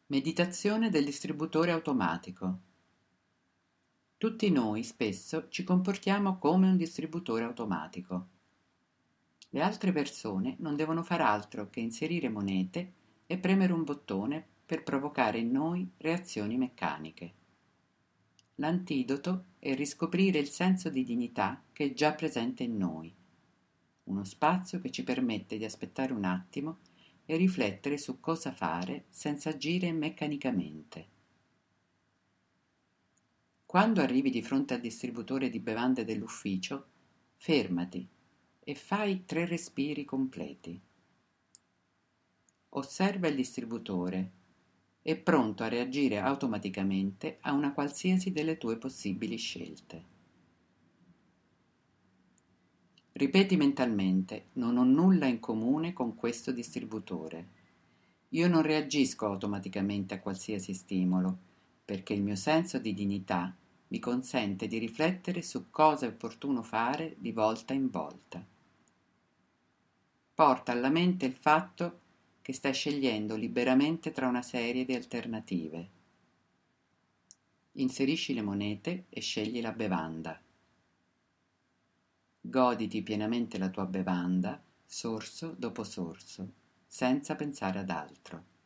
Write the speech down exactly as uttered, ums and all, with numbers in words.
Meditazione del distributore automatico. Tutti noi spesso ci comportiamo come un distributore automatico. Le altre persone non devono far altro che inserire monete e premere un bottone per provocare in noi reazioni meccaniche. L'antidoto è riscoprire il senso di dignità che è già presente in noi, uno spazio che ci permette di aspettare un attimo e riflettere su cosa fare senza agire meccanicamente. Quando arrivi di fronte al distributore di bevande dell'ufficio, fermati e fai tre respiri completi. Osserva il distributore, è pronto a reagire automaticamente a una qualsiasi delle tue possibili scelte. Ripeti mentalmente: non ho nulla in comune con questo distributore. Io non reagisco automaticamente a qualsiasi stimolo, perché il mio senso di dignità mi consente di riflettere su cosa è opportuno fare di volta in volta. Porta alla mente il fatto che stai scegliendo liberamente tra una serie di alternative. Inserisci le monete e scegli la bevanda. Goditi pienamente la tua bevanda, sorso dopo sorso, senza pensare ad altro.